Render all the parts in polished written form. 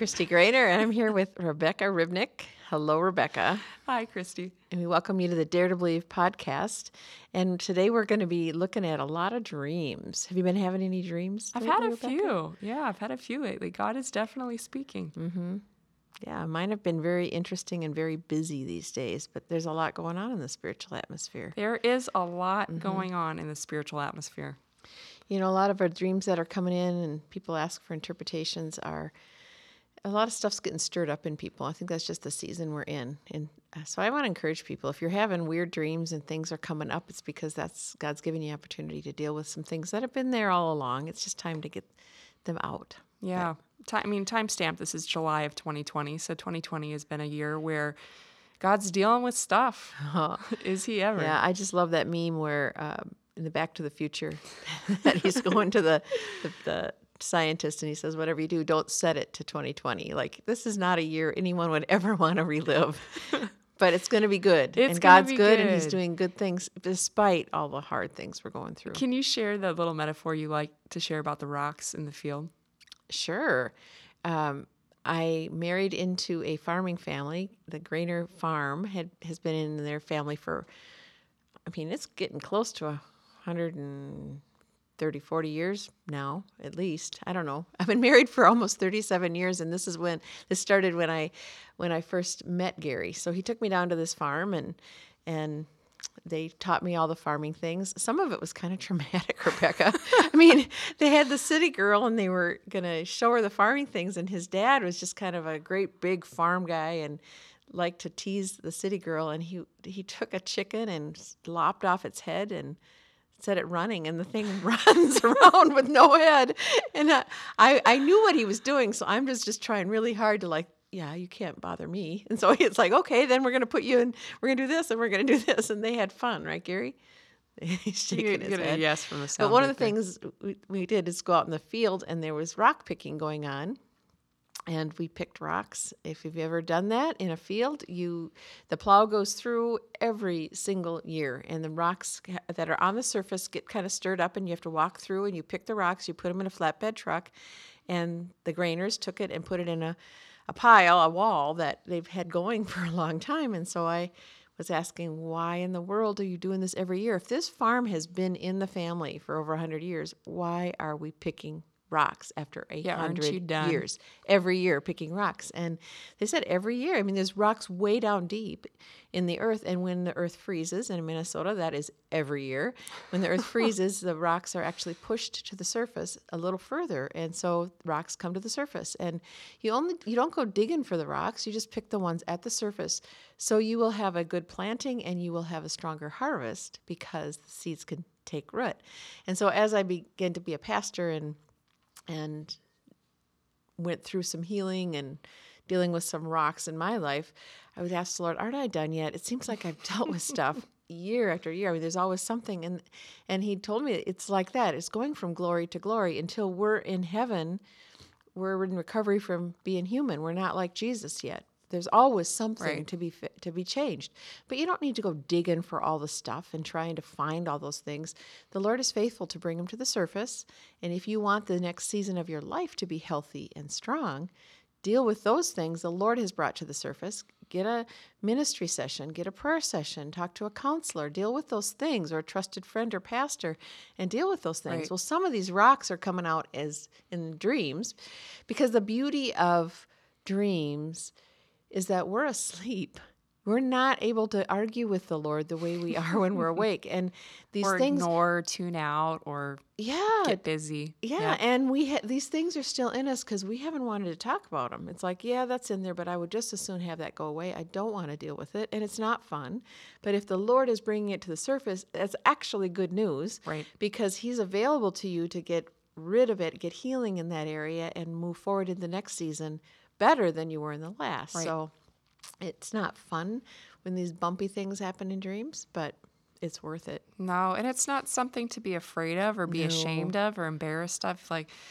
Christy Grainer, and I'm here with Rebecca Ribnick. Hello, Rebecca. Hi, Christy. And we welcome you to the Dare to Believe podcast. And today we're going to be looking at a lot of dreams. Have you been having any dreams I've lately, had a Rebecca? few. Yeah, I've had a few lately. God is definitely speaking. Yeah, mine have been very interesting and very busy these days, but there's a lot going on in the spiritual atmosphere. There is a lot going on in the spiritual atmosphere. You know, a lot of our dreams that are coming in and people ask for interpretations are, a lot of stuff's getting stirred up in people. I think that's just the season we're in. And so I want to encourage people, if you're having weird dreams and things are coming up, it's because that's God's giving you opportunity to deal with some things that have been there all along. It's just time to get them out. Yeah. Timestamp, this is July of 2020. So 2020 has been a year where God's dealing with stuff. Is he ever? Yeah, I just love that meme where in the Back to the Future that he's going to the scientist and he says, whatever you do, don't set it to 2020. Like, this is not a year anyone would ever want to relive. But it's going to be good. It's and God's gonna be good and he's good. doing good things despite all the hard things we're going through. Can you share the little metaphor you like to share about the rocks in the field? Sure. I married into a farming family. The Grainer farm has been in their family for, it's getting close to 130, 40 years now, at least. I don't know. I've been married for almost 37 years, and this started when I first met Gary. So he took me down to this farm, and they taught me all the farming things. Some of it was kind of traumatic, Rebecca. They had the city girl and they were going to show her the farming things. And his dad was just kind of a great big farm guy and liked to tease the city girl. And he took a chicken and lopped off its head and set it running. And the thing runs around with no head. And I knew what he was doing. So I'm just trying really hard to yeah, you can't bother me. And so it's like, okay, then we're going to put you in, we're going to do this and we're going to do this. And they had fun, right, Gary? He's shaking his head. Yes from the sound. But one of the things we did is go out in the field and there was rock picking going on. And we picked rocks. If you've ever done that in a field, the plow goes through every single year. And the rocks that are on the surface get kind of stirred up and you have to walk through and you pick the rocks, you put them in a flatbed truck. And the Grainers took it and put it in a wall that they've had going for a long time. And so I was asking, why in the world are you doing this every year? If this farm has been in the family for over 100 years, why are we picking rocks after 100 years? Every year picking rocks. And they said every year. There's rocks way down deep in the earth. And when the earth freezes, and in Minnesota, that is every year. When the earth freezes, the rocks are actually pushed to the surface a little further. And so rocks come to the surface. And you don't go digging for the rocks. You just pick the ones at the surface. So you will have a good planting and you will have a stronger harvest because the seeds can take root. And so as I began to be a pastor and went through some healing and dealing with some rocks in my life, I would ask the Lord, aren't I done yet? It seems like I've dealt with stuff year after year. There's always something. And he told me it's like that. It's going from glory to glory until we're in heaven. We're in recovery from being human. We're not like Jesus yet. There's always something to be changed. But you don't need to go digging for all the stuff and trying to find all those things. The Lord is faithful to bring them to the surface. And if you want the next season of your life to be healthy and strong, deal with those things the Lord has brought to the surface. Get a ministry session, get a prayer session, talk to a counselor, deal with those things, or a trusted friend or pastor, and deal with those things. Right. Well, some of these rocks are coming out as in dreams because the beauty of dreams is that we're asleep. We're not able to argue with the Lord the way we are when we're awake. And these or things ignore, tune out, or get busy. Yeah, and these things are still in us because we haven't wanted to talk about them. It's like, yeah, that's in there, but I would just as soon have that go away. I don't want to deal with it, and it's not fun. But if the Lord is bringing it to the surface, that's actually good news, Right? Because He's available to you to get rid of it, get healing in that area, and move forward in the next season better than you were in the last. Right. So it's not fun when these bumpy things happen in dreams, but it's worth it. No, and it's not something to be afraid of or be ashamed of or embarrassed of.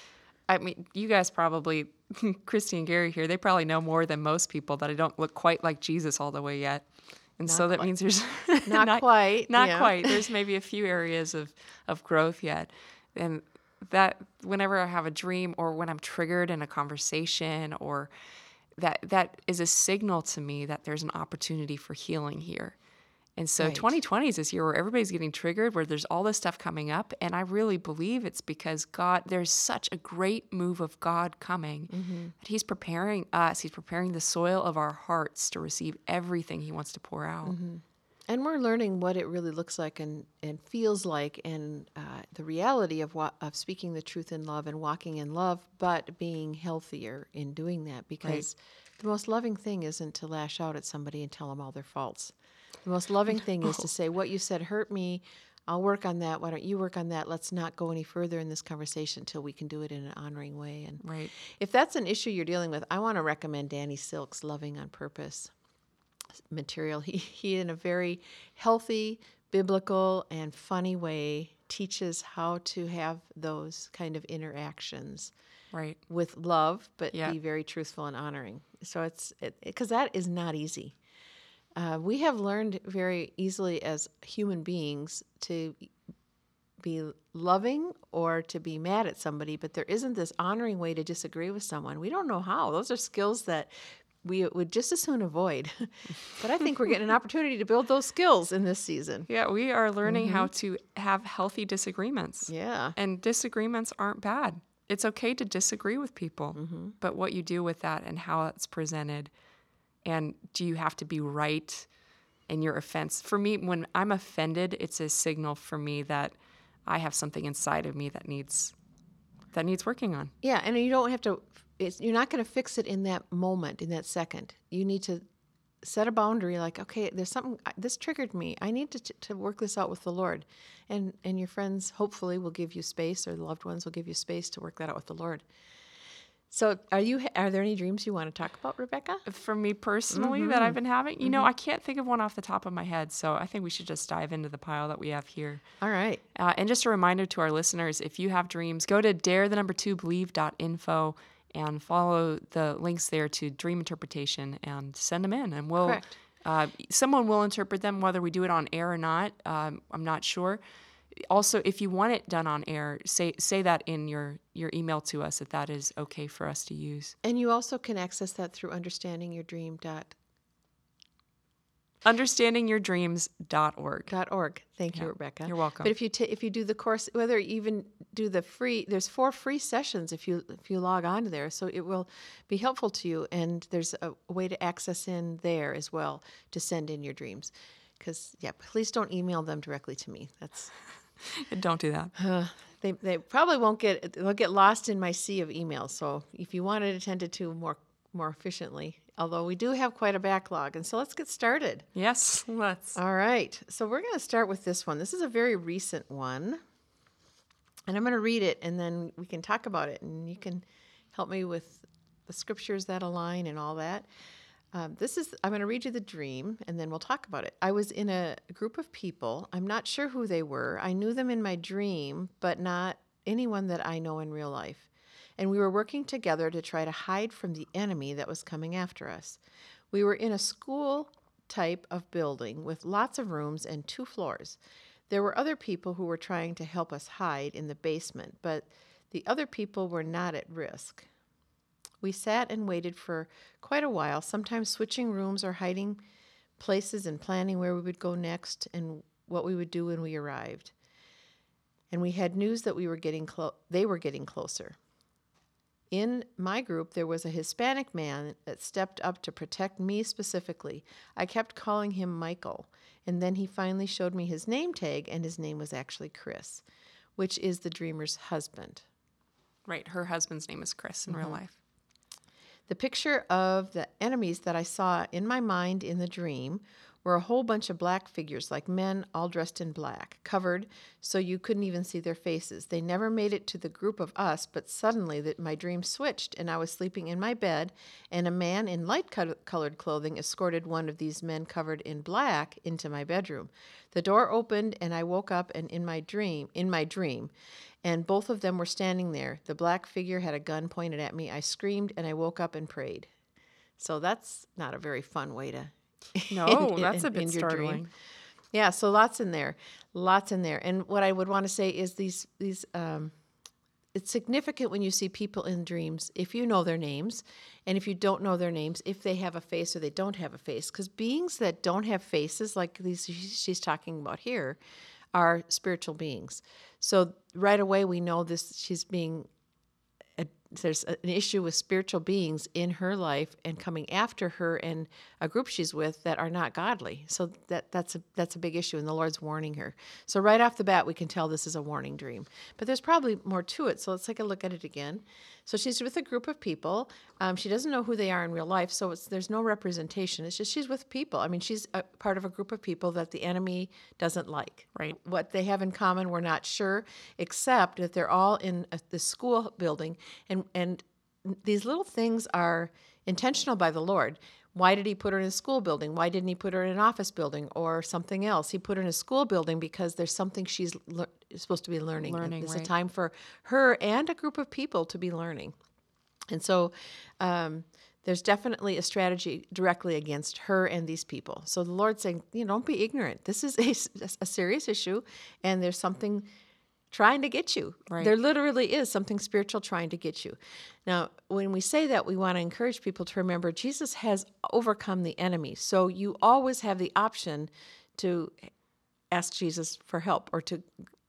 You guys probably, Christy and Gary here, they probably know more than most people that I don't look quite like Jesus all the way yet. And Not so that quite. means there's Not quite. Not yeah. quite. There's maybe a few areas of growth yet. And that whenever I have a dream or when I'm triggered in a conversation, or that is a signal to me that there's an opportunity for healing here. And so Right. 2020 is this year where everybody's getting triggered, where there's all this stuff coming up. And I really believe it's because there's such a great move of God coming that He's preparing us. He's preparing the soil of our hearts to receive everything He wants to pour out. And we're learning what it really looks like and feels like, and the reality of speaking the truth in love and walking in love, but being healthier in doing that. Because the most loving thing isn't to lash out at somebody and tell them all their faults. The most loving thing is to say, what you said hurt me. I'll work on that. Why don't you work on that? Let's not go any further in this conversation until we can do it in an honoring way. And Right. if that's an issue you're dealing with, I want to recommend Danny Silk's Loving on Purpose material. He in a very healthy, biblical, and funny way teaches how to have those kind of interactions Right. with love, but Yeah. be very truthful and honoring. So because that is not easy. We have learned very easily as human beings to be loving or to be mad at somebody, but there isn't this honoring way to disagree with someone. We don't know how. Those are skills that we would just as soon avoid. But I think we're getting an opportunity to build those skills in this season. Yeah, we are learning how to have healthy disagreements. Yeah. And disagreements aren't bad. It's okay to disagree with people, but what you do with that and how it's presented, and do you have to be right in your offense? For me, when I'm offended, it's a signal for me that I have something inside of me that needs working on. Yeah, and you don't have to, you're not going to fix it in that moment, in that second. You need to set a boundary like, okay, there's something, this triggered me. I need to work this out with the Lord. And your friends hopefully will give you space, or the loved ones will give you space to work that out with the Lord. So are there any dreams you want to talk about, Rebecca? For me personally that I've been having, you know, I can't think of one off the top of my head, so I think we should just dive into the pile that we have here. All right. And just a reminder to our listeners, if you have dreams, go to dare2believe.info and follow the links there to dream interpretation and send them in. And Correct. Someone will interpret them, whether we do it on air or not. I'm not sure. Also, if you want it done on air, say that in your email to us that is okay for us to use. And you also can access that through understandingyourdreams.org. Thank you, Rebecca. You're welcome. But if you do the course, whether you even do there's 4 free sessions if you log on to there, so it will be helpful to you. And there's a way to access in there as well to send in your dreams. Because please don't email them directly to me. Don't do that. They probably they'll get lost in my sea of emails. So if you want it attended to more efficiently, although we do have quite a backlog. And so let's get started. Yes, let's. All right. So we're going to start with this one. This is a very recent one. And I'm going to read it, and then we can talk about it. And you can help me with the scriptures that align and all that. I'm going to read you the dream, and then we'll talk about it. I was in a group of people. I'm not sure who they were. I knew them in my dream, but not anyone that I know in real life. And we were working together to try to hide from the enemy that was coming after us. We were in a school type of building with lots of rooms and 2 floors. There were other people who were trying to help us hide in the basement, but the other people were not at risk. We sat and waited for quite a while, sometimes switching rooms or hiding places and planning where we would go next and what we would do when we arrived. And we had news that they were getting closer. In my group, there was a Hispanic man that stepped up to protect me specifically. I kept calling him Michael, and then he finally showed me his name tag, and his name was actually Chris, which is the dreamer's husband. Right, her husband's name is Chris in real life. The picture of the enemies that I saw in my mind in the dream were a whole bunch of black figures, like men all dressed in black, covered so you couldn't even see their faces. They never made it to the group of us, but suddenly my dream switched, and I was sleeping in my bed, and a man in light-colored clothing escorted one of these men covered in black into my bedroom. The door opened, and I woke up and in my dream, and both of them were standing there. The black figure had a gun pointed at me. I screamed, and I woke up and prayed. So that's not a very fun way to No, that's a bit your startling. dream. Yeah, so lots in there. And what I would want to say is these it's significant when you see people in dreams, if you know their names, and if you don't know their names, if they have a face or they don't have a face. Because beings that don't have faces, like these she's talking about here, are spiritual beings. So right away we know this. There's an issue with spiritual beings in her life and coming after her and a group she's with that are not godly. So that's a big issue, and the Lord's warning her. So right off the bat, we can tell this is a warning dream. But there's probably more to it, so let's take a look at it again. So she's with a group of people. She doesn't know who they are in real life, so there's no representation. It's just she's with people. I mean, she's a part of a group of people that the enemy doesn't like. Right. What they have in common, we're not sure, except that they're all in the school building, and these little things are intentional by the Lord. Why did he put her in a school building? Why didn't he put her in an office building or something else? He put her in a school building because there's something she's supposed to be learning. It's right. a time for her and a group of people to be learning. And so there's definitely a strategy directly against her and these people. So the Lord's saying, don't be ignorant. This is a serious issue, and there's something trying to get you. Right. There literally is something spiritual trying to get you. Now, when we say that, we want to encourage people to remember Jesus has overcome the enemy. So you always have the option to ask Jesus for help or to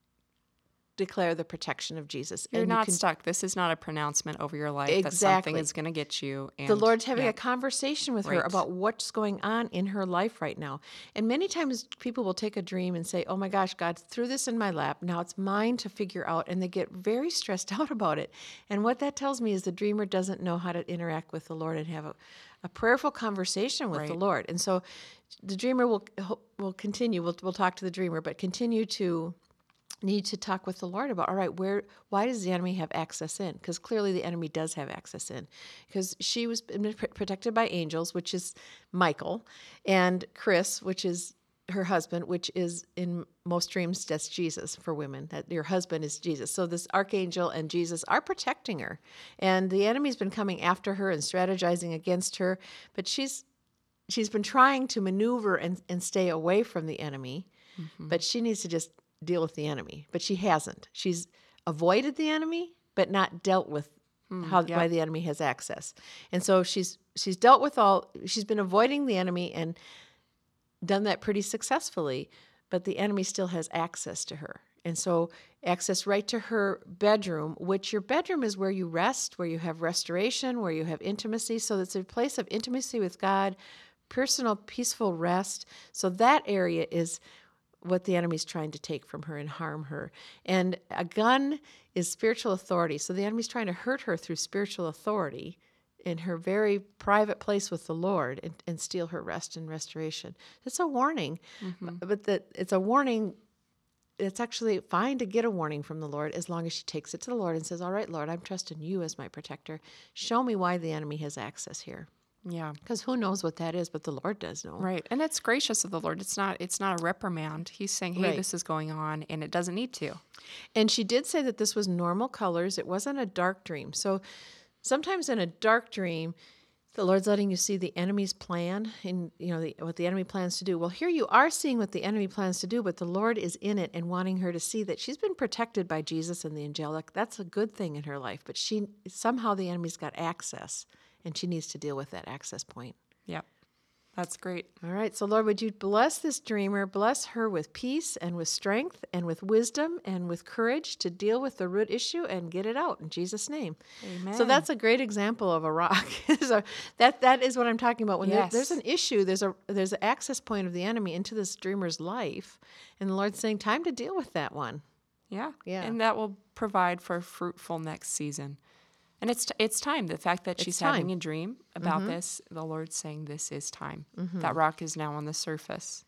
declare the protection of Jesus. You're not stuck. This is not a pronouncement over your life that Exactly. something is going to get you. And, the Lord's having a conversation with her Right. about what's going on in her life right now. And many times people will take a dream and say, oh my gosh, God threw this in my lap. Now it's mine to figure out. And they get very stressed out about it. And what that tells me is the dreamer doesn't know how to interact with the Lord and have a prayerful conversation with the Right. Lord. And so the dreamer will continue. We'll talk to the dreamer, but continue to need to talk with the Lord about, all right, why does the enemy have access in? Because clearly the enemy does have access in. Because she was protected by angels, which is Michael, and Chris, which is her husband, which is in most dreams, that's Jesus for women, that your husband is Jesus. So this archangel and Jesus are protecting her. And the enemy's been coming after her and strategizing against her, but she's been trying to maneuver and stay away from the enemy, but she needs to just deal with the enemy, but she hasn't. She's avoided the enemy, but not dealt with why the enemy has access. And so she's dealt with she's been avoiding the enemy and done that pretty successfully, but the enemy still has access to her. And so access right to her bedroom, which your bedroom is where you rest, where you have restoration, where you have intimacy. So it's a place of intimacy with God, personal, peaceful rest. So that area is what the enemy's trying to take from her and harm her. And a gun is spiritual authority. So the enemy's trying to hurt her through spiritual authority in her very private place with the Lord and steal her rest and restoration. It's a warning, but it's a warning. It's actually fine to get a warning from the Lord as long as she takes it to the Lord and says, all right, Lord, I'm trusting you as my protector. Show me why the enemy has access here. Yeah. Because who knows what that is, but the Lord does know. Right. And it's gracious of the Lord. It's not a reprimand. He's saying, hey, this is going on, and it doesn't need to. And she did say that this was normal colors. It wasn't a dark dream. So sometimes in a dark dream, the Lord's letting you see the enemy's plan and what the enemy plans to do. Well, here you are seeing what the enemy plans to do, but the Lord is in it and wanting her to see that she's been protected by Jesus and the angelic. That's a good thing in her life, but somehow the enemy's got access. And she needs to deal with that access point. Yep. That's great. All right. So, Lord, would you bless this dreamer, bless her with peace and with strength and with wisdom and with courage to deal with the root issue and get it out in Jesus' name. Amen. So that's a great example of a rock. So that is what I'm talking about. When there's an issue, there's an access point of the enemy into this dreamer's life. And the Lord's saying, time to deal with that one. Yeah. Yeah. And that will provide for a fruitful next season. And it's time. The fact that she's having a dream about this, the Lord's saying this is time. That rock is now on the surface.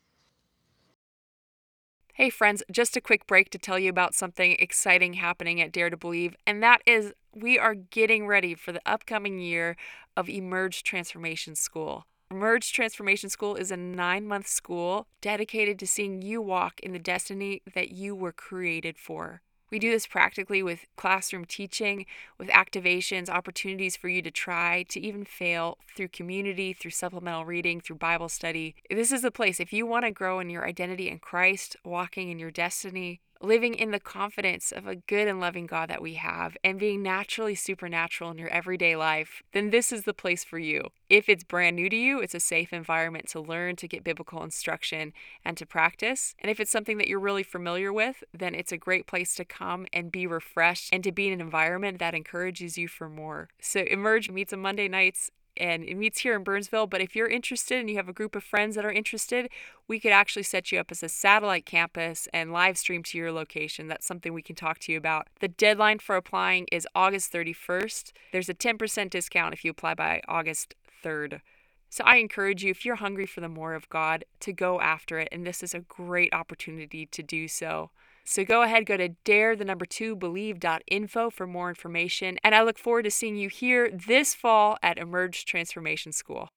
Hey friends, just a quick break to tell you about something exciting happening at Dare to Believe, and that is we are getting ready for the upcoming year of Emerge Transformation School. Emerge Transformation School is a 9-month school dedicated to seeing you walk in the destiny that you were created for. We do this practically with classroom teaching, with activations, opportunities for you to try, to even fail, through community, through supplemental reading, through Bible study. This is the place. If you want to grow in your identity in Christ, walking in your destiny, living in the confidence of a good and loving God that we have, and being naturally supernatural in your everyday life, then this is the place for you. If it's brand new to you, it's a safe environment to learn, to get biblical instruction, and to practice. And if it's something that you're really familiar with, then it's a great place to come and be refreshed and to be in an environment that encourages you for more. So Emerge meets on Monday nights, and it meets here in Burnsville. But if you're interested and you have a group of friends that are interested, we could actually set you up as a satellite campus and live stream to your location. That's something we can talk to you about. The deadline for applying is August 31st. There's a 10% discount if you apply by August 3rd. So I encourage you, if you're hungry for the more of God, to go after it. And this is a great opportunity to do so. So go ahead, go to dare2believe.info for more information. And I look forward to seeing you here this fall at Emerge Transformation School.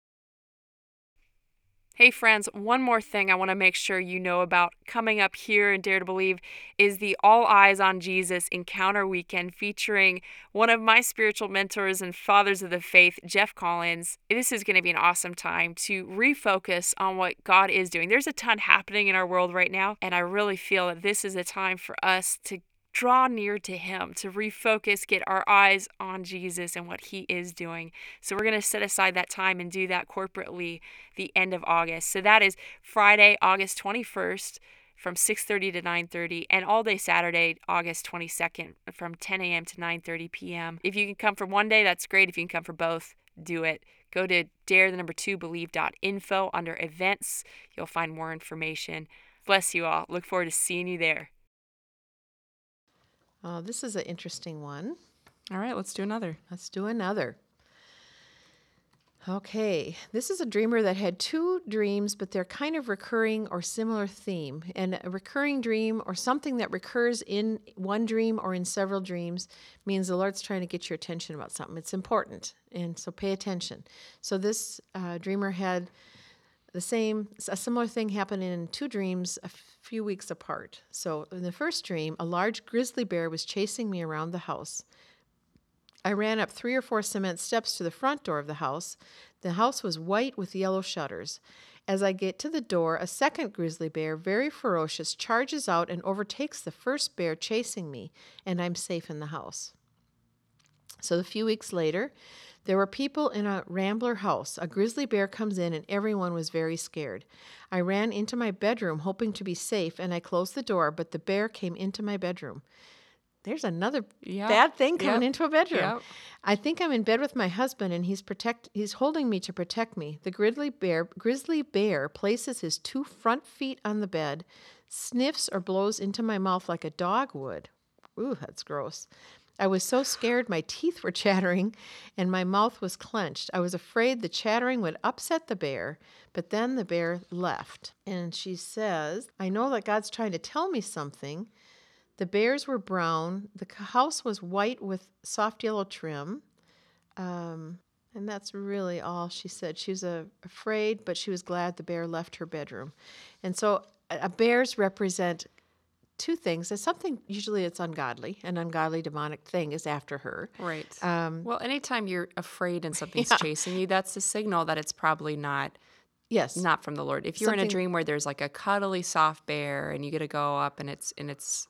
Hey friends, one more thing I want to make sure you know about coming up here in Dare to Believe is the All Eyes on Jesus Encounter Weekend featuring one of my spiritual mentors and fathers of the faith, Jeff Collins. This is going to be an awesome time to refocus on what God is doing. There's a ton happening in our world right now, and I really feel that this is a time for us to draw near to Him, to refocus, get our eyes on Jesus and what He is doing. So we're going to set aside that time and do that corporately the end of August. So that is Friday, August 21st from 6:30 to 9:30, and all day Saturday, August 22nd from 10 a.m. to 9:30 p.m. If you can come for one day, that's great. If you can come for both, do it. Go to dare2believe.info under events. You'll find more information. Bless you all. Look forward to seeing you there. Oh, this is an interesting one. All right, let's do another. Let's do another. Okay, this is a dreamer that had two dreams, but they're kind of recurring or similar theme. And a recurring dream or something that recurs in one dream or in several dreams means the Lord's trying to get your attention about something. It's important, and so pay attention. So this dreamer had a similar thing happened in two dreams a few weeks apart. So in the first dream, a large grizzly bear was chasing me around the house. I ran up 3 or 4 cement steps to the front door of the house. The house was white with yellow shutters. As I get to the door, a second grizzly bear, very ferocious, charges out and overtakes the first bear chasing me, and I'm safe in the house. So a few weeks later, there were people in a Rambler house. A grizzly bear comes in, and everyone was very scared. I ran into my bedroom, hoping to be safe, and I closed the door, but the bear came into my bedroom. There's another bad thing coming into a bedroom. Yep. I think I'm in bed with my husband, and he's holding me to protect me. The grizzly bear places his 2 front feet on the bed, sniffs or blows into my mouth like a dog would. Ooh, that's gross. I was so scared my teeth were chattering and my mouth was clenched. I was afraid the chattering would upset the bear, but then the bear left. And she says, I know that God's trying to tell me something. The bears were brown. The house was white with soft yellow trim. And that's really all she said. She was afraid, but she was glad the bear left her bedroom. And so bears represent 2 things. It's something, usually it's ungodly. An ungodly demonic thing is after her. Right. Well, anytime you're afraid and something's chasing you, that's a signal that it's probably not from the Lord. If you're in a dream where there's like a cuddly soft bear and you get to go up and it's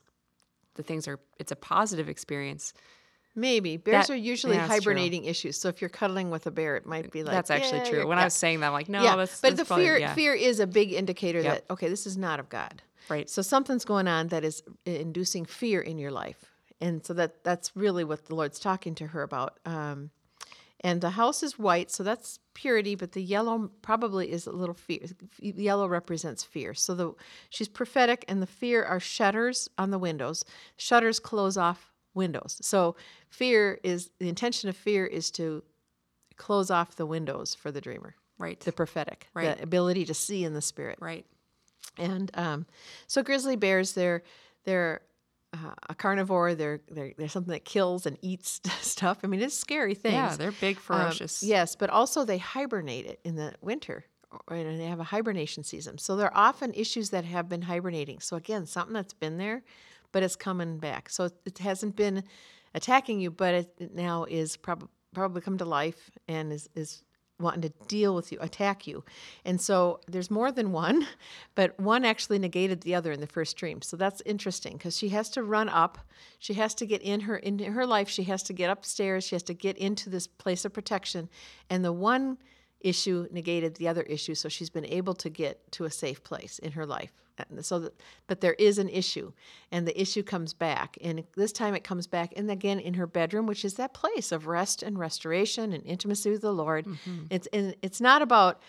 a positive experience. Maybe. Bears are usually hibernating issues. So if you're cuddling with a bear, it might be like, that's actually true. When I was saying that, I'm like, no, that's but the fear is a big indicator that, okay, this is not of God. Right. So something's going on that is inducing fear in your life. And so that's really what the Lord's talking to her about. And the house is white, so that's purity, but the yellow probably is a little fear. Yellow represents fear. So she's prophetic, and the fear are shutters on the windows. Shutters close off windows. So the intention of fear is to close off the windows for the dreamer. Right. The prophetic. Right. The ability to see in the spirit. Right. And so grizzly bears, they're a carnivore. They're something that kills and eats stuff. I mean, it's scary things. Yeah, they're big, ferocious. Yes, but also they hibernate it in the winter, and they have a hibernation season. So there are often issues that have been hibernating. So again, something that's been there, but it's coming back. So it hasn't been attacking you, but it now is probably come to life and is wanting to deal with you, attack you. And so there's more than one, but one actually negated the other in the first dream. So that's interesting because she has to run up. She has to get in her life. She has to get upstairs. She has to get into this place of protection. And the one issue negated the other issue. So she's been able to get to a safe place in her life. But there is an issue, and the issue comes back. And this time it comes back, and again in her bedroom, which is that place of rest and restoration and intimacy with the Lord. It's not about,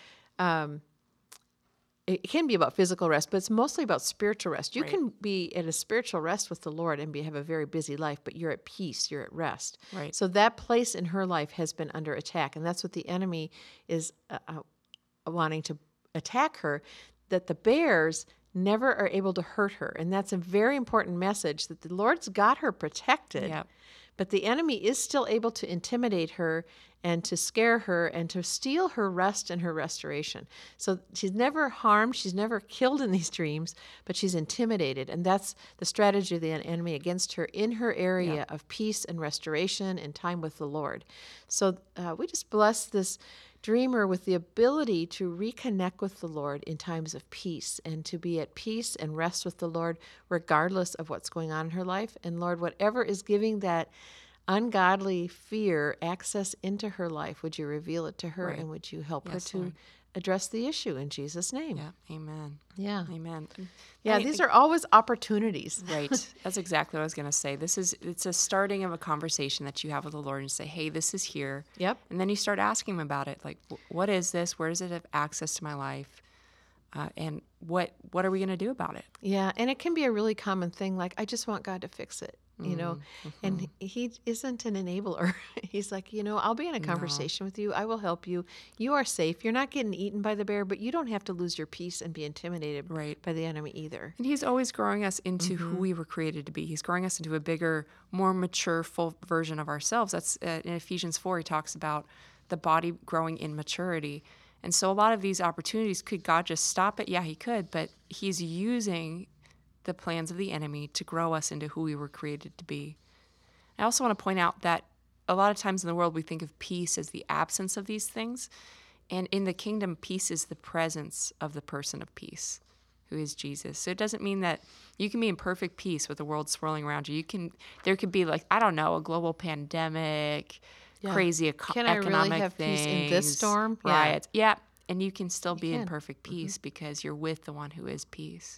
it can be about physical rest, but it's mostly about spiritual rest. You can be at a spiritual rest with the Lord and have a very busy life, but you're at peace, you're at rest. Right. So that place in her life has been under attack, and that's what the enemy is wanting to attack her, that the bears never are able to hurt her. And that's a very important message, that the Lord's got her protected, but the enemy is still able to intimidate her and to scare her and to steal her rest and her restoration. So she's never harmed, she's never killed in these dreams, but she's intimidated. And that's the strategy of the enemy against her in her area of peace and restoration and time with the Lord. So we just bless this dreamer with the ability to reconnect with the Lord in times of peace and to be at peace and rest with the Lord regardless of what's going on in her life. And Lord, whatever is giving that ungodly fear access into her life, would you reveal it to her and would you help her to address the issue in Jesus' name? Yeah. Amen. Yeah. Amen. Yeah, these are always opportunities. Right. That's exactly what I was going to say. It's a starting of a conversation that you have with the Lord and say, hey, this is here. Yep. And then you start asking him about it. Like, what is this? Where does it have access to my life? And what are we going to do about it? Yeah, and it can be a really common thing, like, I just want God to fix it, you know, and he isn't an enabler. He's like, I'll be in a conversation with you. I will help you. You are safe. You're not getting eaten by the bear, but you don't have to lose your peace and be intimidated by the enemy either. And he's always growing us into who we were created to be. He's growing us into a bigger, more mature, full version of ourselves. That's in Ephesians 4, he talks about the body growing in maturity. And so a lot of these opportunities, could God just stop it? Yeah, he could, but he's using the plans of the enemy to grow us into who we were created to be. I also want to point out that a lot of times in the world we think of peace as the absence of these things. And in the kingdom, peace is the presence of the person of peace, who is Jesus. So it doesn't mean that you can be in perfect peace with the world swirling around you. There could be, like, I don't know, a global pandemic, crazy economic really have things, peace in this storm? riots. Yeah. And you can still be in perfect peace because you're with the one who is peace.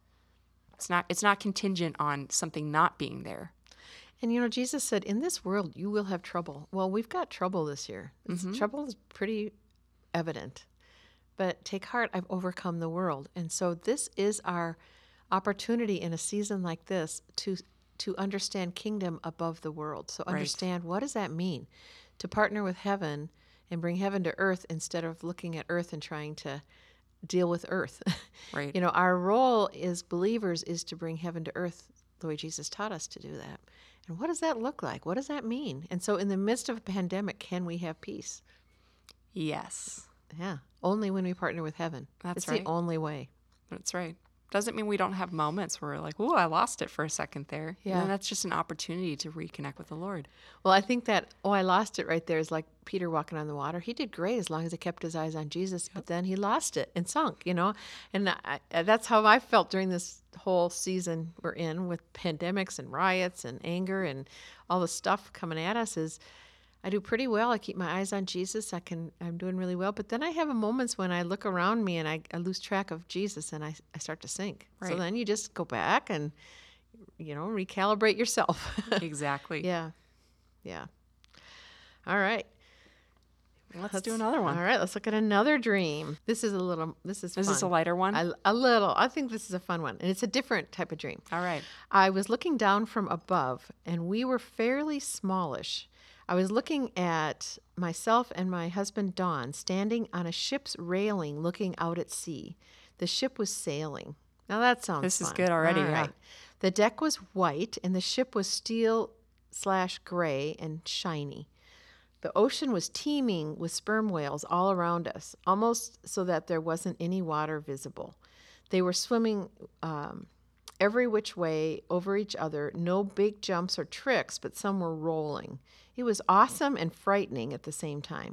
It's not contingent on something not being there. And Jesus said, in this world you will have trouble. Well, we've got trouble this year. Trouble is pretty evident. But take heart, I've overcome the world. And so this is our opportunity in a season like this to understand kingdom above the world. So understand, what does that mean? To partner with heaven and bring heaven to earth instead of looking at earth and trying to deal with earth. Right. Our role as believers is to bring heaven to earth the way Jesus taught us to do that. And what does that look like? What does that mean? And so in the midst of a pandemic, can we have peace? Yes. Yeah. Only when we partner with heaven. That's it's right. the only way. That's right. Doesn't mean we don't have moments where we're like, ooh, I lost it for a second there. Yeah. And that's just an opportunity to reconnect with the Lord. Well, I think that, I lost it right there is like Peter walking on the water. He did great as long as he kept his eyes on Jesus, but then he lost it and sunk, And that's how I felt during this whole season we're in with pandemics and riots and anger and all the stuff coming at us is I do pretty well. I keep my eyes on Jesus. I'm doing really well. But then I have moments when I look around me and I lose track of Jesus and I start to sink. Right. So then you just go back and, recalibrate yourself. Exactly. Yeah. All right. Let's do another one. All right. Let's look at another dream. This is fun. Is this a lighter one? A little. I think this is a fun one. And it's a different type of dream. All right. I was looking down from above and we were fairly smallish. I was looking at myself and my husband, Don, standing on a ship's railing looking out at sea. The ship was sailing. Now that sounds This fun. is good already, All yeah. right. The deck was white and the ship was steel/gray and shiny. The ocean was teeming with sperm whales all around us, almost so that there wasn't any water visible. They were swimming every which way over each other, no big jumps or tricks, but some were rolling. It was awesome and frightening at the same time.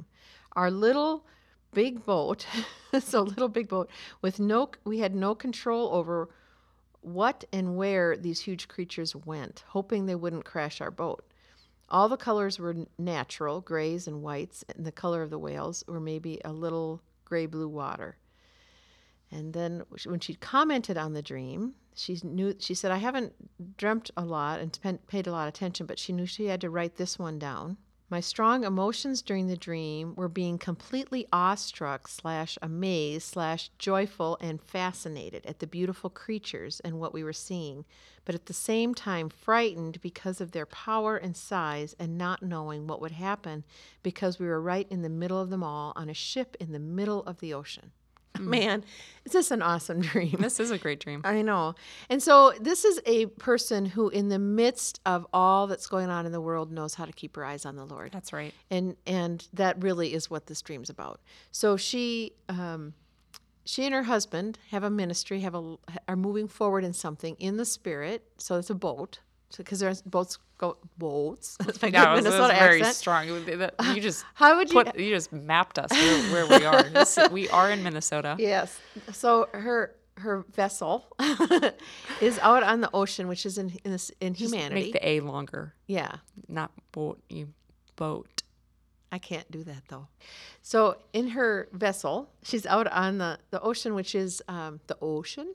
our little big boat, so little big boat with we had no control over what and where these huge creatures went, hoping they wouldn't crash our boat. All the colors were natural, grays and whites, and the color of the whales were maybe a little gray-blue water. And then when she commented on the dream, she said, I haven't dreamt a lot and paid a lot of attention, but she knew she had to write this one down. My strong emotions during the dream were being completely awestruck / amazed / joyful and fascinated at the beautiful creatures and what we were seeing, but at the same time frightened because of their power and size and not knowing what would happen because we were right in the middle of them all on a ship in the middle of the ocean. Man, is this an awesome dream? This is a great dream. I know. And so this is a person who, in the midst of all that's going on in the world, knows how to keep her eyes on the Lord. That's right. And that really is what this dream's about. So she and her husband have a ministry, are moving forward in something in the spirit. So it's a boat. Because there's boats. That's my good Minnesota very accent. strong. You just you just mapped us where we are. We are in Minnesota. Yes. So her vessel is out on the ocean, which is in humanity. Make the A longer. Yeah. Not boat. You boat. I can't do that though. So in her vessel, she's out on the ocean, which is the ocean.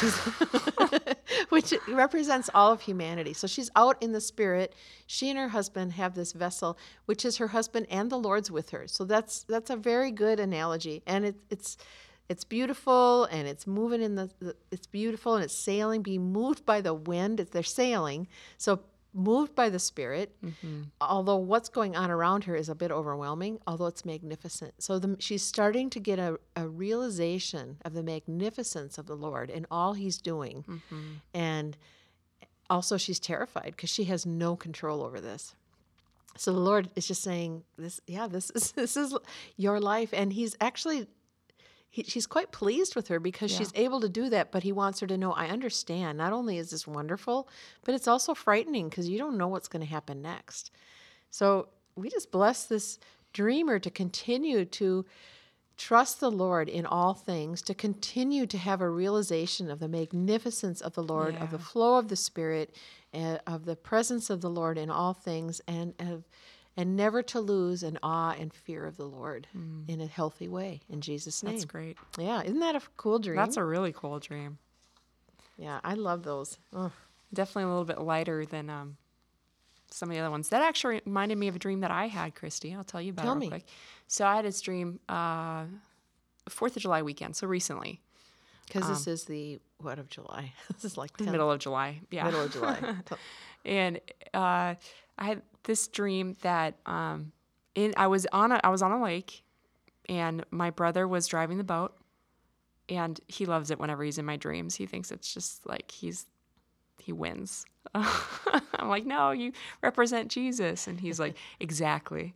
Which represents all of humanity. So she's out in the spirit. She and her husband have this vessel, which is her husband and the Lord's with her. So that's a very good analogy, and it's beautiful, and it's moving it's beautiful, and it's sailing, being moved by the wind. They're sailing, so moved by the Spirit, although what's going on around her is a bit overwhelming, although it's magnificent. So she's starting to get a realization of the magnificence of the Lord and all he's doing. And also she's terrified because she has no control over this. So the Lord is just saying, this is your life. And he's actually... she's quite pleased with her because she's able to do that, but he wants her to know, I understand. Not only is this wonderful, but it's also frightening because you don't know what's going to happen next. So we just bless this dreamer to continue to trust the Lord in all things, to continue to have a realization of the magnificence of the Lord, of the flow of the Spirit, of the presence of the Lord in all things, and never to lose an awe and fear of the Lord in a healthy way, in Jesus' name. That's great. Yeah, isn't that a cool dream? That's a really cool dream. Yeah, I love those. Oh. Definitely a little bit lighter than some of the other ones. That actually reminded me of a dream that I had, Christy. I'll tell you about it real quick. So I had this dream 4th of July weekend, so recently. Because this is the, what of July? This is like middle of July. Yeah. Middle of July. And I had this dream that I was on a lake, and my brother was driving the boat, and he loves it whenever he's in my dreams. He thinks it's just like he wins. I'm like, no, you represent Jesus, and he's like, exactly.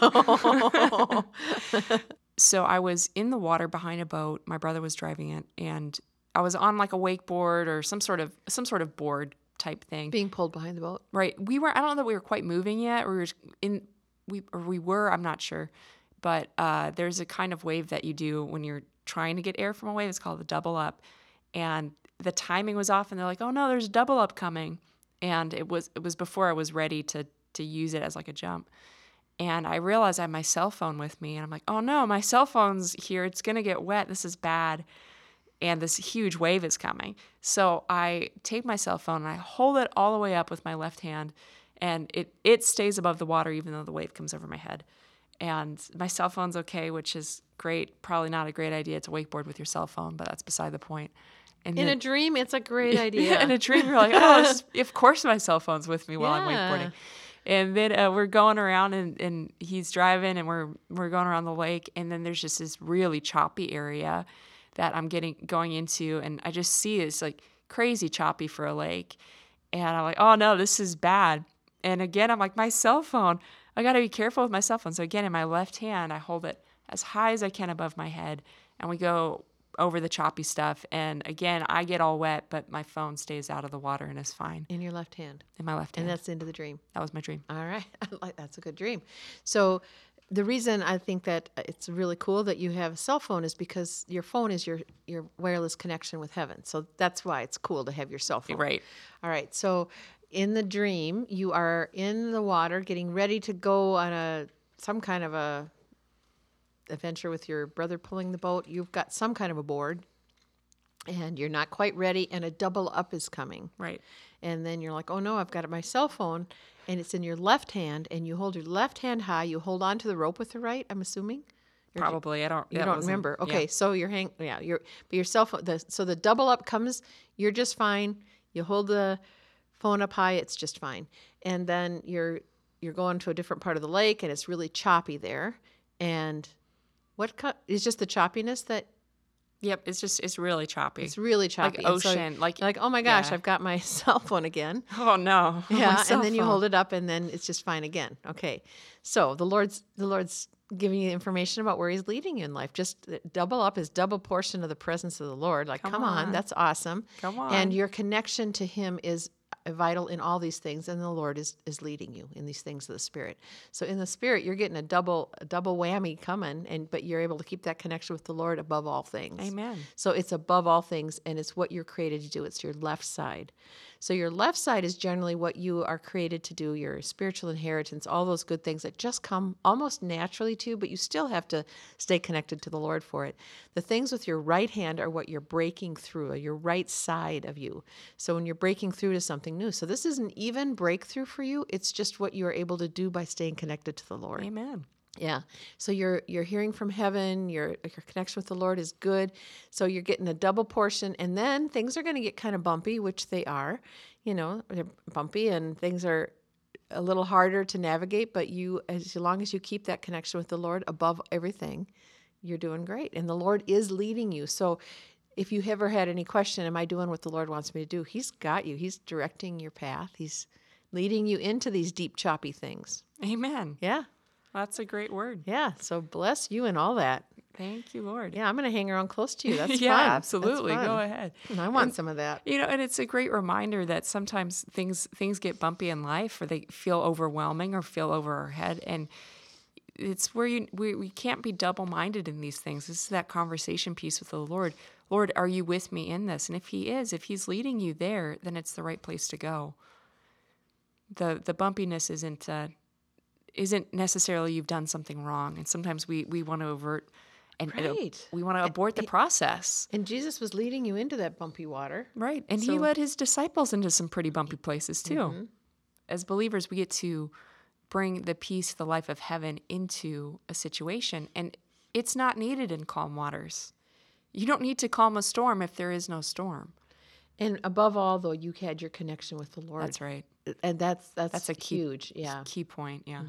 So I was in the water behind a boat. My brother was driving it, and I was on like a wakeboard or some sort of board type thing. Being pulled behind the boat. Right. I don't know that we were quite moving yet. We were, I'm not sure. But there's a kind of wave that you do when you're trying to get air from a wave. It's called the double up. And the timing was off, and they're like, oh no, there's a double up coming. And it was before I was ready to use it as like a jump. And I realized I had my cell phone with me, and I'm like, oh no, my cell phone's here. It's going to get wet. This is bad. And this huge wave is coming. So I take my cell phone and I hold it all the way up with my left hand, and it stays above the water even though the wave comes over my head. And my cell phone's okay, which is great. Probably not a great idea to wakeboard with your cell phone, but that's beside the point. And in a dream, it's a great idea. In a dream, you're like, oh, of course my cell phone's with me while I'm wakeboarding. And then we're going around, and he's driving, and we're going around the lake, and then there's just this really choppy area that I'm going into, and I just see it's like crazy choppy for a lake. And I'm like, oh no, this is bad. And again, I'm like, my cell phone, I got to be careful with my cell phone. So again, in my left hand, I hold it as high as I can above my head, and we go over the choppy stuff. And again, I get all wet, but my phone stays out of the water and is fine. In your left hand. In my left hand. And that's into the dream. That was my dream. All right. That's a good dream. So the reason I think that it's really cool that you have a cell phone is because your phone is your wireless connection with heaven. So that's why it's cool to have your cell phone. Right. All right. So in the dream, you are in the water getting ready to go on some kind of a adventure with your brother pulling the boat. You've got some kind of a board and you're not quite ready and a double up is coming. Right. And then you're like, oh no, I've got my cell phone and it's in your left hand and you hold your left hand high. You hold on to the rope with the right, I'm assuming. Probably. I don't. You that don't wasn't- remember. Okay, yeah. so your cell phone, so the double up comes, you're just fine. You hold the phone up high, it's just fine. And then you're going to a different part of the lake and it's really choppy there. And is just the choppiness that Yep. It's really choppy. it's really choppy. Like And so ocean. you're like, oh my gosh, yeah. I've got my cell phone again. Oh no. Yeah, My cell and then you phone. hold it up, and then it's just fine again. Okay, so the Lord's giving you information about where He's leading you in life. Just double up is double portion of the presence of the Lord. Like, come on, on. that's awesome. Come on. And your connection to Him is vital in all these things, and the Lord is leading you in these things of the Spirit. So in the Spirit, you're getting a double whammy coming, but you're able to keep that connection with the Lord above all things. Amen. So it's above all things, and it's what you're created to do. It's your left side. So your left side is generally what you are created to do, your spiritual inheritance, all those good things that just come almost naturally to you, but you still have to stay connected to the Lord for it. The things with your right hand are what you're breaking through, your right side of you. So when you're breaking through to something new. So this isn't even breakthrough for you. It's just what you are able to do by staying connected to the Lord. Amen. Yeah. So you're hearing from heaven, your connection with the Lord is good. So you're getting a double portion, and then things are going to get kind of bumpy, which they are. They're bumpy and things are a little harder to navigate, but as long as you keep that connection with the Lord above everything, you're doing great. And the Lord is leading you. So if you ever had any question, am I doing what the Lord wants me to do? He's got you. He's directing your path. He's leading you into these deep, choppy things. Amen. Yeah. That's a great word. Yeah, so bless you and all that. Thank you, Lord. Yeah, I'm going to hang around close to you. That's yeah, fun. absolutely. That's fun. Go ahead. I want some of that. And it's a great reminder that sometimes things get bumpy in life, or they feel overwhelming or feel over our head, and it's where we can't be double-minded in these things. This is that conversation piece with the Lord. Lord, are you with me in this? And if He's leading you there, then it's the right place to go. The bumpiness isn't necessarily you've done something wrong, and sometimes we want to avert and Right. we want to abort the process. And Jesus was leading you into that bumpy water. Right. And He So- led His disciples into some pretty bumpy places too. As believers, we get to bring the peace, the life of heaven into a situation, and it's not needed in calm waters. You don't need to calm a storm if there is no storm. And above all, though, you had your connection with the Lord. That's right. And that's a key- huge. Yeah. Key point, yeah.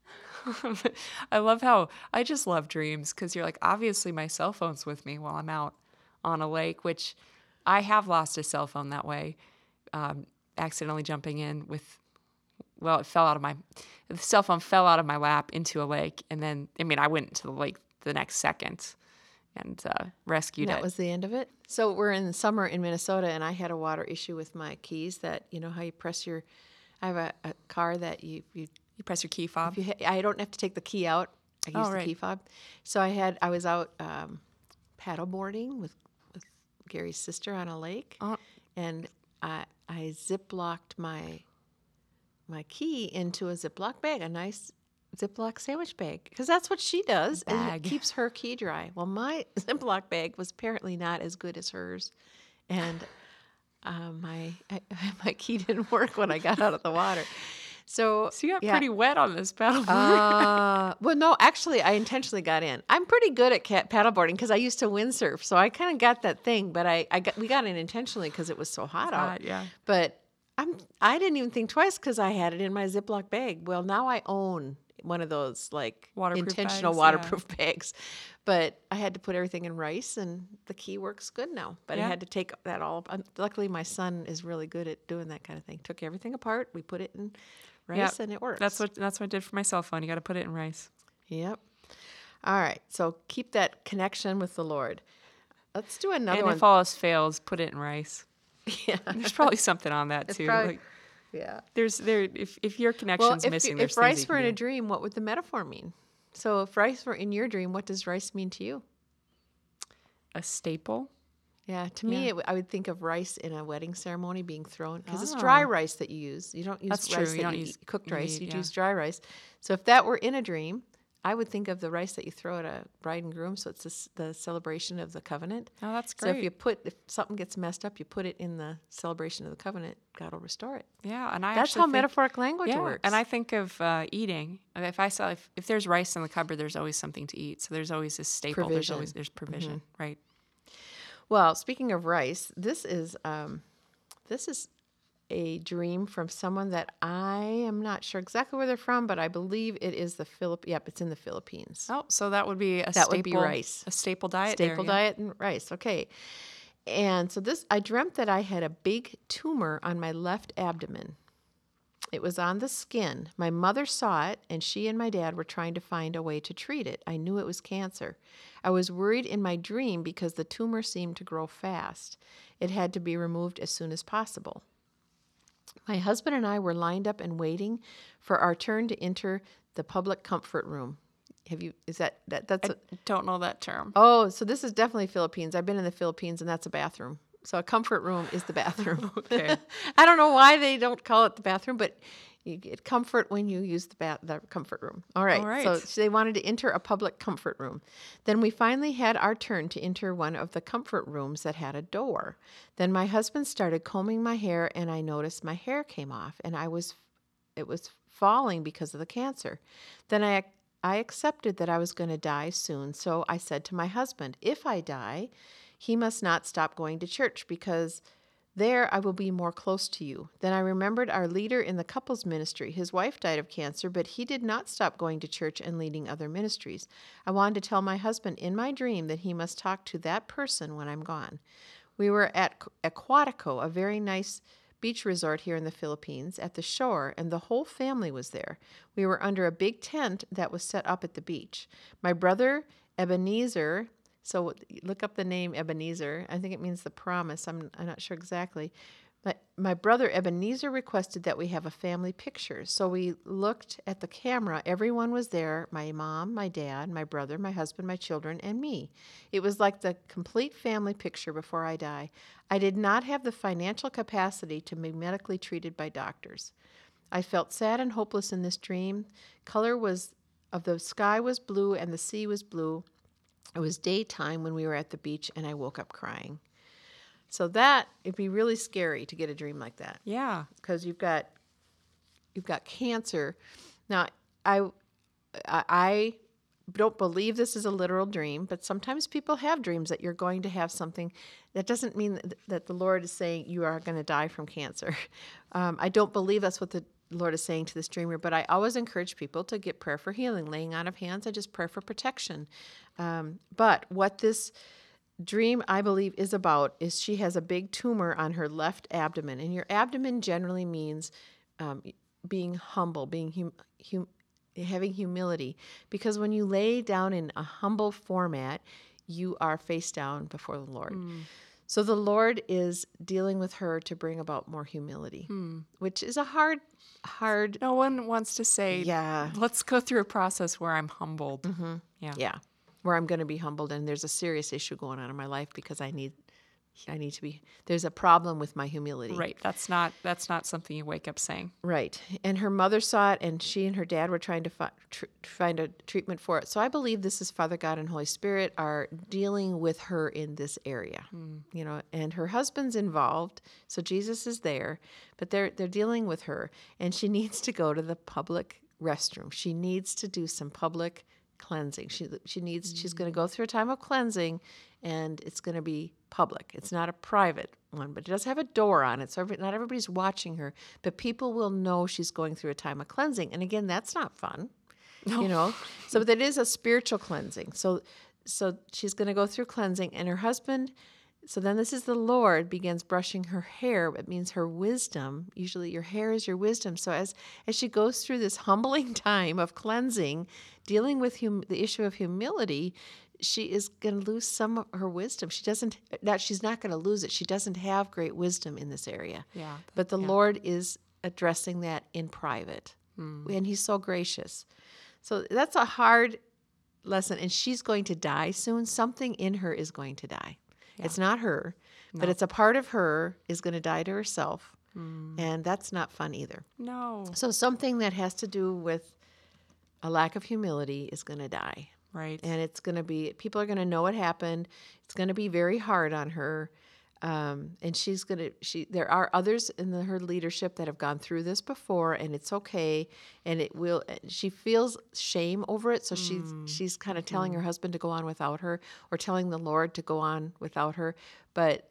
I just love dreams, because you're like, obviously my cell phone's with me while I'm out on a lake, which I have lost a cell phone that way, accidentally jumping in the cell phone fell out of my lap into a lake, and then, I went into the lake the next second and rescued That it. was the end of it. So we're in the summer in Minnesota, and I had a water issue with my keys that, how you press I have a car that you You press your key fob. I don't have to take the key out. I use the right. key fob. So I was out paddleboarding with Gary's sister on a lake, and I ziplocked my key into a Ziploc bag, a nice Ziploc sandwich bag, because that's what she does. And it Bag. keeps her key dry. Well, my Ziploc bag was apparently not as good as hers, and my key didn't work when I got out of the water. So You got yeah. pretty wet on this paddleboard. Well, no, actually, I intentionally got in. I'm pretty good at paddleboarding because I used to windsurf, so I kind of got that thing. But we got in intentionally because it was so hot out. hot, yeah. But I didn't even think twice because I had it in my Ziploc bag. Well, now I own one of those Waterproof intentional bags, waterproof bags. But I had to put everything in rice, and the key works good now. But I Yeah. had to take that all. Luckily, my son is really good at doing that kind of thing. Took everything apart, we put it in rice, and it works. That's what I did for my cell phone. You got to put it in rice. Yep. All right. So keep that connection with the Lord. Let's do another And one. if all else fails, put it in rice. Yeah. There's probably something on that too. probably- Yeah. If your Well, connection's if missing, there's if things rice you were can in a do. dream, what would the metaphor mean? So if rice were in your dream, what does rice mean to you? A staple. Yeah, to me, Yeah. I would think of rice in a wedding ceremony being thrown because it's dry Oh. rice that you use. You don't use That's rice true. You that don't you use eat, cooked you rice. eat- You yeah. use dry rice. So if that were in a dream, I would think of the rice that you throw at a bride and groom. So it's the celebration of the covenant. Oh, that's So great. if something gets messed up, you put it in the celebration of the covenant. God will restore it. Yeah, and I That's actually how think, metaphoric language yeah, works. and I think of eating. If there's rice in the cupboard, there's always something to eat. So there's always this staple. Provision. There's provision, right? Well, speaking of rice, this is a dream from someone that I am not sure exactly where they're from, but I believe it is the Yep, it's in the Philippines. Oh, so that would be a That staple. would be rice. A staple diet. Staple there, yeah. diet and rice. Okay. And so I dreamt that I had a big tumor on my left abdomen. It was on the skin. My mother saw it, and she and my dad were trying to find a way to treat it. I knew it was cancer. I was worried in my dream because the tumor seemed to grow fast. It had to be removed as soon as possible. My husband and I were lined up and waiting for our turn to enter the public comfort room. That's I don't know that term. Oh, so this is definitely Philippines. I've been in the Philippines, and that's a bathroom. So a comfort room is the bathroom. Okay. I don't know why they don't call it the bathroom, but you get comfort when you use the comfort room. All right. All right. So they wanted to enter a public comfort room. Then we finally had our turn to enter one of the comfort rooms that had a door. Then my husband started combing my hair, and I noticed my hair came off, and it was falling because of the cancer. Then I accepted that I was going to die soon, so I said to my husband, if I die, he must not stop going to church because there I will be more close to you. Then I remembered our leader in the couples ministry. His wife died of cancer, but he did not stop going to church and leading other ministries. I wanted to tell my husband in my dream that he must talk to that person when I'm gone. We were at Aquatico, a very nice beach resort here in the Philippines, at the shore, and the whole family was there. We were under a big tent that was set up at the beach. My brother Ebenezer, so look up the name Ebenezer. I think it means the promise. I'm not sure exactly. But my brother Ebenezer requested that we have a family picture. So we looked at the camera. Everyone was there, my mom, my dad, my brother, my husband, my children, and me. It was like the complete family picture before I die. I did not have the financial capacity to be medically treated by doctors. I felt sad and hopeless in this dream. Color of the sky was blue and the sea was blue. It was daytime when we were at the beach, and I woke up crying. So it'd be really scary to get a dream like that. Yeah. Because you've got cancer. Now, I don't believe this is a literal dream, but sometimes people have dreams that you're going to have something. That doesn't mean that the Lord is saying you are going to die from cancer. I don't believe that's what the Lord is saying to this dreamer, but I always encourage people to get prayer for healing, laying on of hands. I just pray for protection. But what this dream, I believe, is about is she has a big tumor on her left abdomen. And your abdomen generally means being humble, being having humility. Because when you lay down in a humble format, you are face down before the Lord. So the Lord is dealing with her to bring about more humility, which is a hard. No one wants to say, Yeah. let's go through a process where I'm humbled. Yeah, where I'm going to be humbled, and there's a serious issue going on in my life because I need to be. There's a problem with my humility. Right. That's not something you wake up saying. Right. And her mother saw it, and she and her dad were trying to find a treatment for it. So I believe this is Father God and Holy Spirit are dealing with her in this area. And her husband's involved, so Jesus is there, but they're dealing with her, and she needs to go to the public restroom. She needs to do some public cleansing. She's going to go through a time of cleansing, and it's going to be public. It's not a private one, but it does have a door on it, so not everybody's watching her, but people will know she's going through a time of cleansing. And again, that's not fun, So that is a spiritual cleansing. So she's going to go through cleansing, and her husband. So then this is the Lord begins brushing her hair. It means her wisdom. Usually your hair is your wisdom. So as she goes through this humbling time of cleansing, dealing with the issue of humility, she is going to lose some of her wisdom. She's not going to lose it. She doesn't have great wisdom in this area. Yeah. But the Lord is addressing that in private. And he's so gracious. So that's a hard lesson, and she's going to die soon. Something in her is going to die. Yeah. It's not her, but it's a part of her is going to die to herself, and that's not fun either. No. So something that has to do with a lack of humility is going to die. Right. And it's going to be, people are going to know what happened. It's going to be very hard on her. And she's going to, there are others in her leadership that have gone through this before, and it's okay. And it will, she feels shame over it. So she's kind of telling her husband to go on without her, or telling the Lord to go on without her. But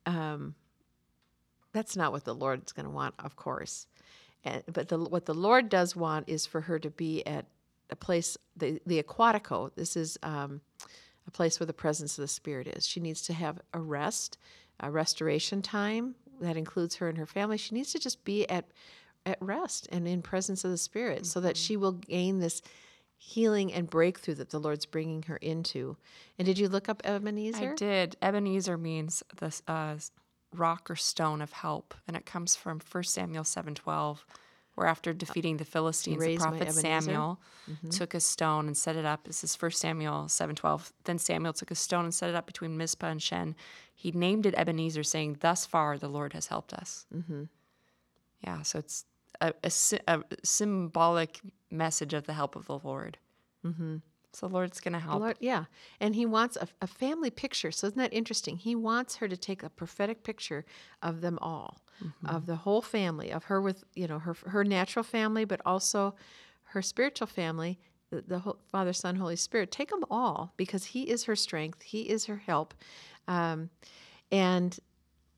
that's not what the Lord's going to want, of course. But what the Lord does want is for her to be at a place, the Aquatico. This is a place where the presence of the Spirit is. She needs to have a rest, a restoration time that includes her and her family. She needs to just be at rest and in presence of the Spirit, so that she will gain this healing and breakthrough that the Lord's bringing her into. And did you look up Ebenezer? I did. Ebenezer means the rock or stone of help, and it comes from 1 Samuel 7:12, where after defeating the Philistines, the raise my prophet Ebenezer. Samuel took a stone and set it up. This is 1 Samuel 7:12. Then Samuel took a stone and set it up between Mizpah and Shen. He named it Ebenezer, saying, "Thus far the Lord has helped us." Yeah, so it's a symbolic message of the help of the Lord. So the Lord's going to help. Lord, yeah. And he wants a family picture. So isn't that interesting? He wants her to take a prophetic picture of them all, of the whole family, of her with, her natural family, but also her spiritual family, the whole Father, Son, Holy Spirit. Take them all, because he is her strength. He is her help. And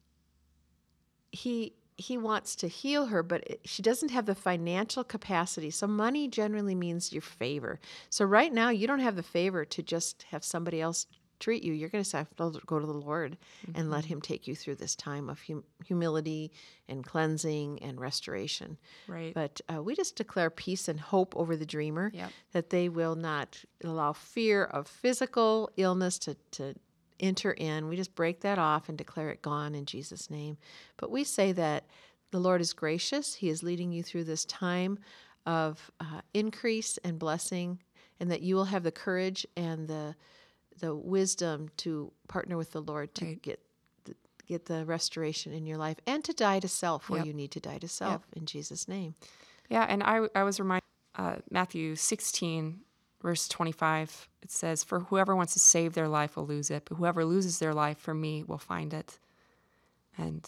he wants to heal her, but she doesn't have the financial capacity. So money generally means your favor. So right now, you don't have the favor to just have somebody else treat you. You're going to have to go to the Lord and let him take you through this time of humility and cleansing and restoration. Right. But we just declare peace and hope over the dreamer, Yep. that they will not allow fear of physical illness to enter in. We just break that off and declare it gone in Jesus' name. But we say that the Lord is gracious. He is leading you through this time of increase and blessing, and that you will have the courage and the wisdom to partner with the Lord to Right. get the restoration in your life, and to die to self where Yep. you need to die to self in Jesus' name. Yeah, and I was reminded, Matthew 16, verse 25, it says, "For whoever wants to save their life will lose it, but whoever loses their life for me will find it." And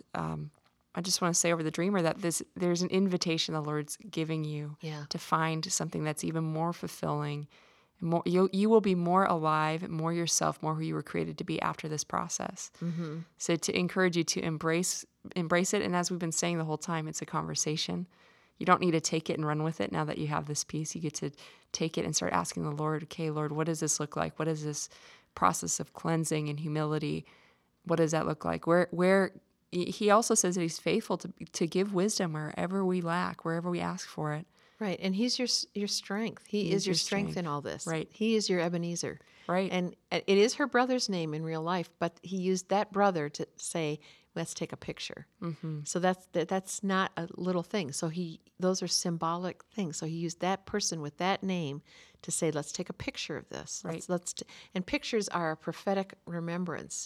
I just want to say over the dreamer that there's an invitation the Lord's giving you Yeah. to find something that's even more fulfilling. More, you will be more alive, more yourself, more who you were created to be after this process. So to encourage you to embrace it. And as we've been saying the whole time, it's a conversation. You don't need to take it and run with it now that you have this peace. You get to take it and start asking the Lord, okay, Lord, what does this look like? What is this process of cleansing and humility? What does that look like? Where he also says that he's faithful to give wisdom wherever we lack, wherever we ask for it. Right. And he's your strength. He is your strength in all this. Right. He is your Ebenezer. Right. And it is her brother's name in real life, but he used that brother to say, let's take a picture. So that's not a little thing. So those are symbolic things. So he used that person with that name to say, let's take a picture of this. Right. And pictures are a prophetic remembrance,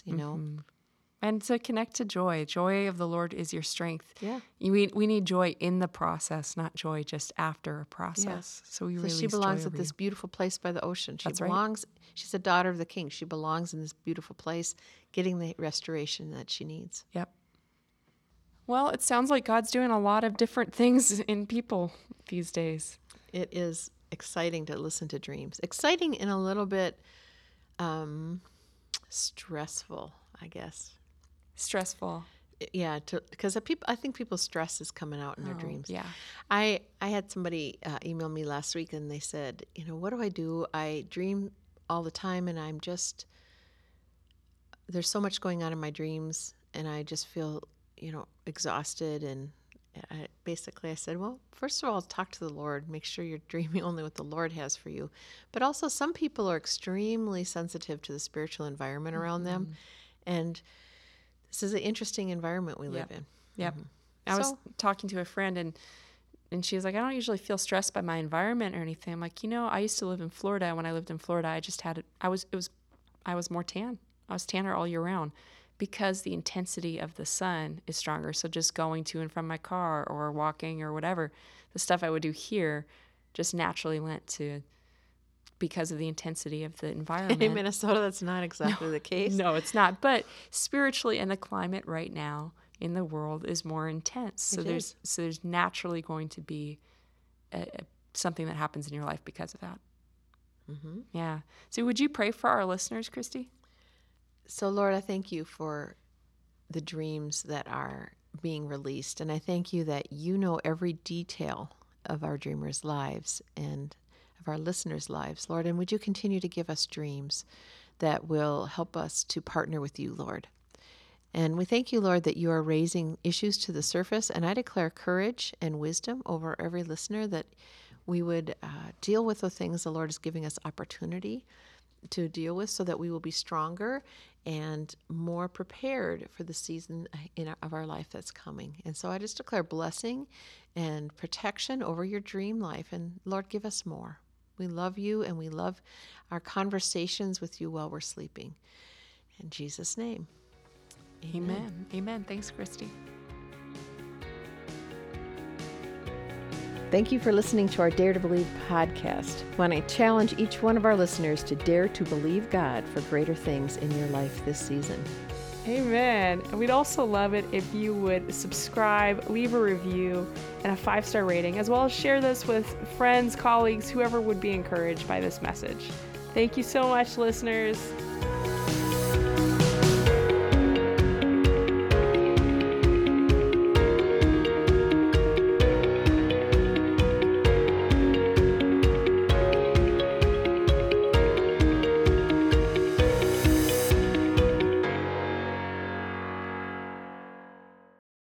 And to connect to joy. Joy of the Lord is your strength. Yeah. We need joy in the process, not joy just after a process. So we So release she belongs joy at over this you. beautiful place by the ocean. She That's right. belongs. She's a daughter of the King. She belongs in this beautiful place, getting the restoration that she needs. Yep. Well, it sounds like God's doing a lot of different things in people these days. It is exciting to listen to dreams. Exciting and a little bit stressful, I guess. Stressful. Yeah, because I think people's stress is coming out in their dreams. Yeah. I had somebody email me last week, and they said, what do I do? I dream all the time, and there's so much going on in my dreams, and I just feel, exhausted. And I said, well, first of all, talk to the Lord. Make sure you're dreaming only what the Lord has for you. But also, some people are extremely sensitive to the spiritual environment around them, and this is an interesting environment we live in. Yep. I was talking to a friend, and she was like, I don't usually feel stressed by my environment or anything. I'm like, I used to live in Florida. When I lived in Florida, I was more tan. I was tanner all year round because the intensity of the sun is stronger. So just going to and from my car or walking or whatever, the stuff I would do here just naturally lent to because of the intensity of the environment. In Minnesota, that's not exactly the case. No, it's not. But spiritually, and the climate right now in the world is more intense. So there's naturally going to be something that happens in your life because of that. Mm-hmm. Yeah. So would you pray for our listeners, Christy? So, Lord, I thank you for the dreams that are being released. And I thank you that you know every detail of our dreamers' lives and of our listeners' lives, Lord. And would you continue to give us dreams that will help us to partner with you, Lord. And we thank you, Lord, that you are raising issues to the surface. And I declare courage and wisdom over every listener, that we would deal with the things the Lord is giving us opportunity to deal with, so that we will be stronger and more prepared for the season of our life that's coming. And so I just declare blessing and protection over your dream life. And Lord, give us more. We love you, and we love our conversations with you while we're sleeping. In Jesus' name. Amen. Amen. Thanks, Christy. Thank you for listening to our Dare to Believe podcast. I want to challenge each one of our listeners to dare to believe God for greater things in your life this season. Amen. And we'd also love it if you would subscribe, leave a review, and a 5-star rating, as well as share this with friends, colleagues, whoever would be encouraged by this message. Thank you so much, listeners.